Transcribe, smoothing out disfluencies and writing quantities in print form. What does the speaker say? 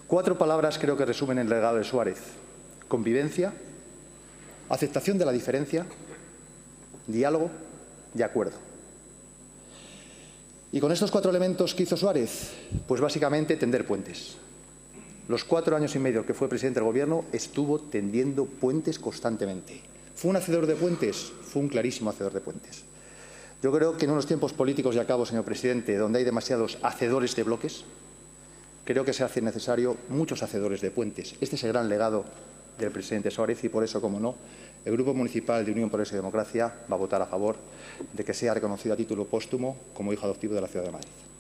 4 palabras creo que resumen el legado de Suárez: convivencia, aceptación de la diferencia, diálogo y acuerdo. Y con estos 4 elementos, ¿qué hizo Suárez? Pues básicamente tender puentes. Los 4 años y medio que fue presidente del Gobierno estuvo tendiendo puentes constantemente. ¿Fue un hacedor de puentes? Fue un clarísimo hacedor de puentes. Yo creo que en unos tiempos políticos, y acabo, señor presidente, donde hay demasiados hacedores de bloques, creo que se hace necesario muchos hacedores de puentes. Este es el gran legado del presidente Suárez y por eso, como no, el Grupo Municipal de Unión, Progreso y Democracia va a votar a favor de que sea reconocido a título póstumo como hijo adoptivo de la ciudad de Madrid.